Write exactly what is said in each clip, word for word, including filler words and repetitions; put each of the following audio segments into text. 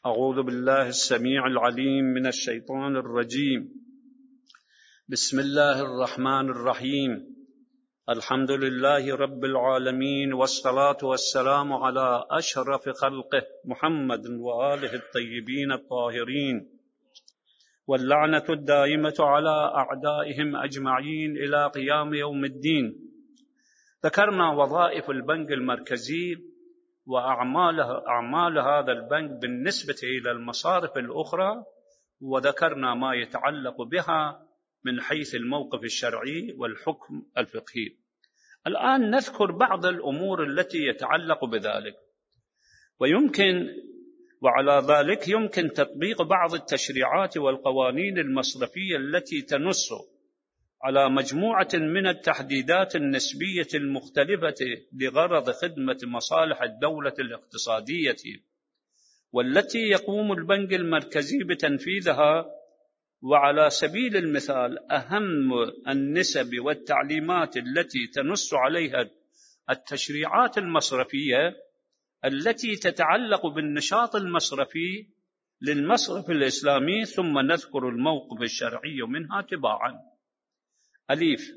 أعوذ بالله السميع العليم من الشيطان الرجيم. بسم الله الرحمن الرحيم. الحمد لله رب العالمين، والصلاة والسلام على أشرف خلقه محمد وآله الطيبين الطاهرين، واللعنة الدائمة على أعدائهم أجمعين إلى قيام يوم الدين. ذكرنا وظائف البنك المركزي وأعماله أعمال هذا البنك بالنسبة إلى المصارف الأخرى، وذكرنا ما يتعلق بها من حيث الموقف الشرعي والحكم الفقهي. الآن نذكر بعض الأمور التي يتعلق بذلك، ويمكن وعلى ذلك يمكن تطبيق بعض التشريعات والقوانين المصرفية التي تنص على مجموعة من التحديدات النسبية المختلفة لغرض خدمة مصالح الدولة الاقتصادية، والتي يقوم البنك المركزي بتنفيذها. وعلى سبيل المثال، أهم النسب والتعليمات التي تنص عليها التشريعات المصرفية التي تتعلق بالنشاط المصرفي للمصرف الإسلامي، ثم نذكر الموقف الشرعي منها تباعا. أليف: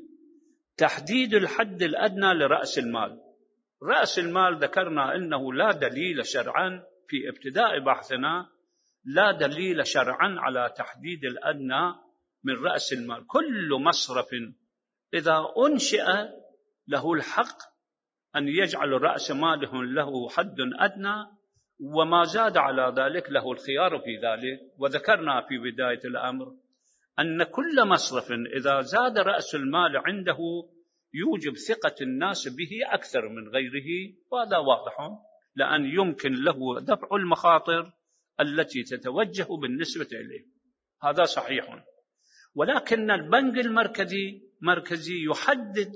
تحديد الحد الأدنى لرأس المال. رأس المال ذكرنا أنه لا دليل شرعا في ابتداء بحثنا، لا دليل شرعا على تحديد الأدنى من رأس المال. كل مصرف إذا أنشئ له الحق أن يجعل رأس ماله له حد أدنى، وما زاد على ذلك له الخيار في ذلك. وذكرنا في بداية الأمر أن كل مصرف إذا زاد رأس المال عنده يوجب ثقة الناس به أكثر من غيره، وهذا واضح، لأن يمكن له دفع المخاطر التي تتوجه بالنسبة إليه. هذا صحيح، ولكن البنك المركزي مركزي يحدد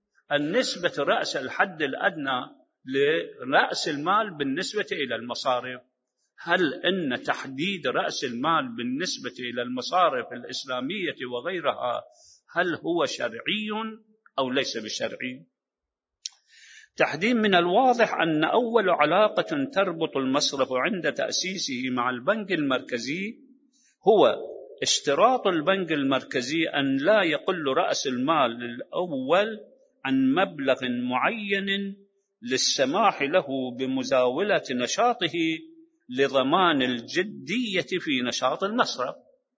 النسبة رأس الحد الأدنى لرأس المال بالنسبة إلى المصارف. هل إن تحديد رأس المال بالنسبة إلى المصارف الإسلامية وغيرها هل هو شرعي أو ليس بشرعي؟ تحديد: من الواضح أن أول علاقة تربط المصرف عند تأسيسه مع البنك المركزي هو اشتراط البنك المركزي أن لا يقل رأس المال الأول عن مبلغ معين للسماح له بمزاولة نشاطه لضمان الجدية في نشاط المصرف.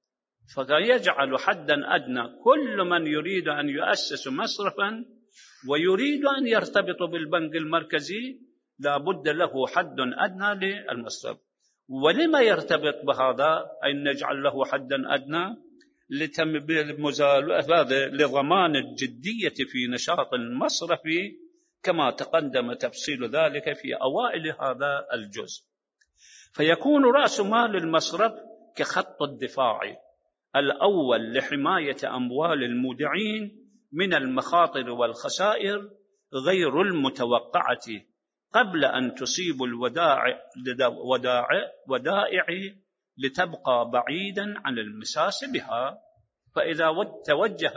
فيجعل حدا أدنى كل من يريد أن يؤسس مصرفا ويريد أن يرتبط بالبنك المركزي لا بد له حد أدنى للمصرف. ولما يرتبط بهذا أن نجعل له حدا أدنى؟ لضمان الجدية في نشاط المصرف، كما تقدم تفصيل ذلك في أوائل هذا الجزء. فيكون رأس مال المصرف كخط الدفاع الأول لحماية أموال المودعين من المخاطر والخسائر غير المتوقعة قبل أن تصيب الودائع ودائع لتبقى بعيدا عن المساس بها. فإذا توجه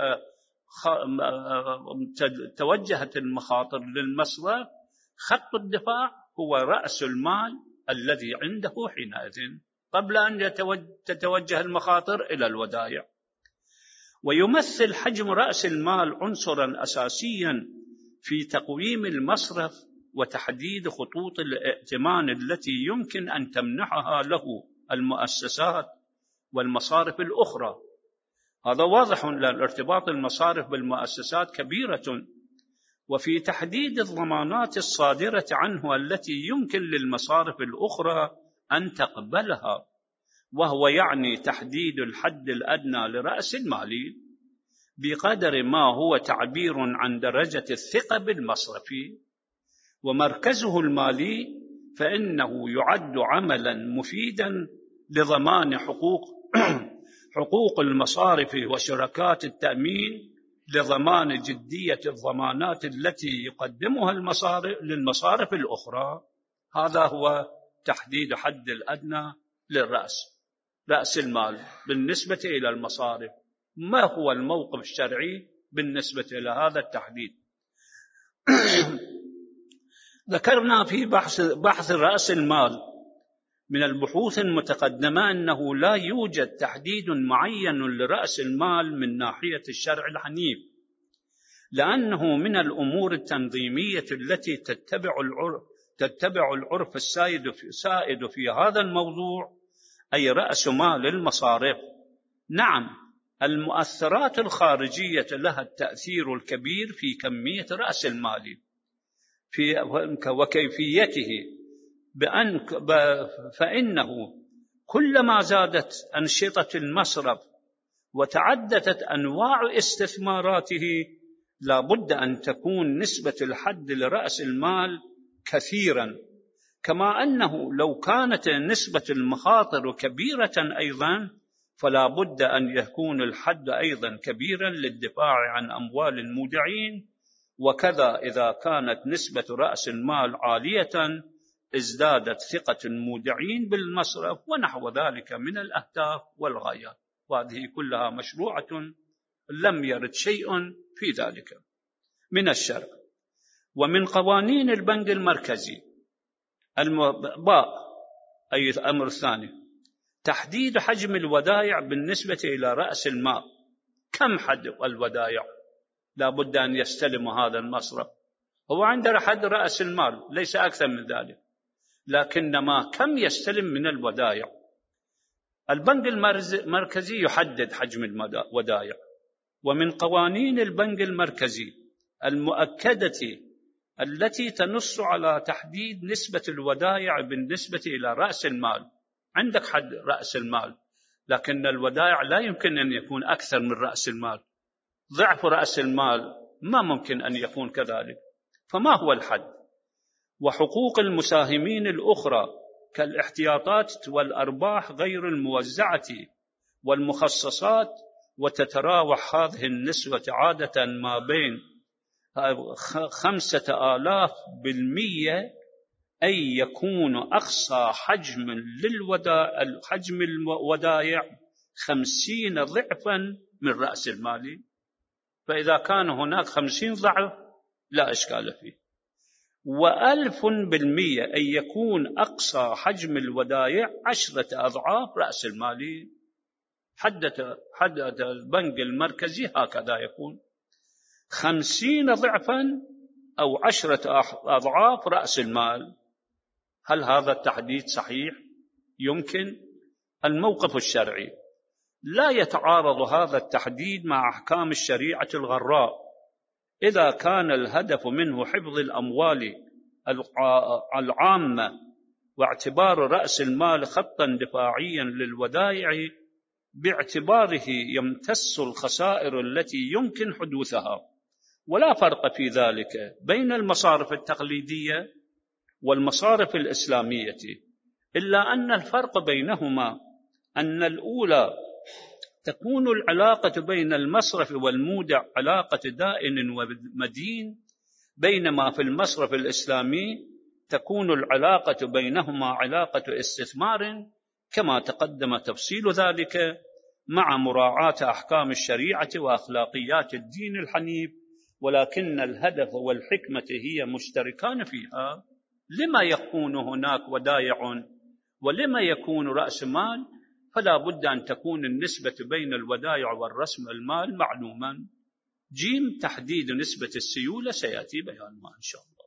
توجهت المخاطر للمصرف، خط الدفاع هو رأس المال الذي عنده حينئذ قبل أن تتوجه المخاطر إلى الودائع. ويمثل حجم رأس المال عنصرا أساسيا في تقويم المصرف وتحديد خطوط الائتمان التي يمكن أن تمنحها له المؤسسات والمصارف الأخرى. هذا واضح لأن ارتباط المصارف بالمؤسسات كبيرة، وفي تحديد الضمانات الصادرة عنه التي يمكن للمصارف الأخرى أن تقبلها، وهو يعني تحديد الحد الأدنى لرأس المال بقدر ما هو تعبير عن درجة الثقة بالمصرف ومركزه المالي، فإنه يعد عملا مفيدا لضمان حقوق حقوق المصارف وشركات التأمين لضمان جدية الضمانات التي يقدمها المصارف للمصارف الأخرى. هذا هو تحديد حد الأدنى للرأس رأس المال بالنسبة إلى المصارف. ما هو الموقف الشرعي بالنسبة إلى هذا التحديد؟ ذكرنا في بحث, بحث رأس المال من البحوث المتقدمة أنه لا يوجد تحديد معين لرأس المال من ناحية الشرع الحنيف، لأنه من الأمور التنظيمية التي تتبع العرف تتبع العرف السائد في, سائد في هذا الموضوع، أي رأس مال المصارف. نعم، المؤثرات الخارجية لها التأثير الكبير في كمية رأس المال في وكيفيته، بأن فإنه كلما زادت أنشطة المصرف وتعددت أنواع استثماراته لا بد أن تكون نسبة الحد لرأس المال كثيرا، كما أنه لو كانت نسبة المخاطر كبيرة أيضا فلا بد أن يكون الحد أيضا كبيرا للدفاع عن أموال المودعين، وكذا إذا كانت نسبة رأس المال عالية ازدادت ثقة المودعين بالمصرف ونحو ذلك من الأهداف والغايات، وهذه كلها مشروعة لم يرد شيء في ذلك من الشرع. ومن قوانين البنك المركزي المباء أي الأمر الثاني تحديد حجم الودائع بالنسبة إلى رأس المال. كم حد الودائع لا بد أن يستلم هذا المصرف؟ هو عنده حد رأس المال ليس أكثر من ذلك، لكنما كم يستلم من الودائع؟ البنك المركزي يحدد حجم الودائع. ومن قوانين البنك المركزي المؤكدة التي تنص على تحديد نسبة الودائع بالنسبة إلى رأس المال، عندك حد رأس المال، لكن الودائع لا يمكن أن يكون أكثر من رأس المال، ضعف رأس المال ما ممكن أن يكون كذلك. فما هو الحد؟ وحقوق المساهمين الأخرى كالاحتياطات والأرباح غير الموزعة والمخصصات، وتتراوح هذه النسبة عادة ما بين خمسة آلاف بالمية، أي يكون أقصى حجم للودائع حجم الودائع خمسين ضعفا من رأس المال. فإذا كان هناك خمسين ضعف لا إشكال فيه. وألف بالمية أن يكون أقصى حجم الودائع عشرة أضعاف رأس المال. حدد حدد البنك المركزي هكذا يكون خمسين ضعفا أو عشرة أضعاف رأس المال. هل هذا التحديد صحيح؟ يمكن. الموقف الشرعي: لا يتعارض هذا التحديد مع أحكام الشريعة الغراء إذا كان الهدف منه حفظ الأموال العامة واعتبار رأس المال خطا دفاعيا للودائع باعتباره يمتص الخسائر التي يمكن حدوثها. ولا فرق في ذلك بين المصارف التقليدية والمصارف الإسلامية، إلا أن الفرق بينهما أن الأولى تكون العلاقة بين المصرف والمودع علاقة دائن ومدين، بينما في المصرف الإسلامي تكون العلاقة بينهما علاقة استثمار، كما تقدم تفصيل ذلك مع مراعاة أحكام الشريعة وأخلاقيات الدين الحنيف، ولكن الهدف والحكمة هي مشتركان فيها. لما يكون هناك ودائع ولما يكون رأس مال؟ فلا بد أن تكون النسبة بين الودائع والرسم المال معلوما. جيم تحديد نسبة السيولة سيأتي بيانها إن شاء الله.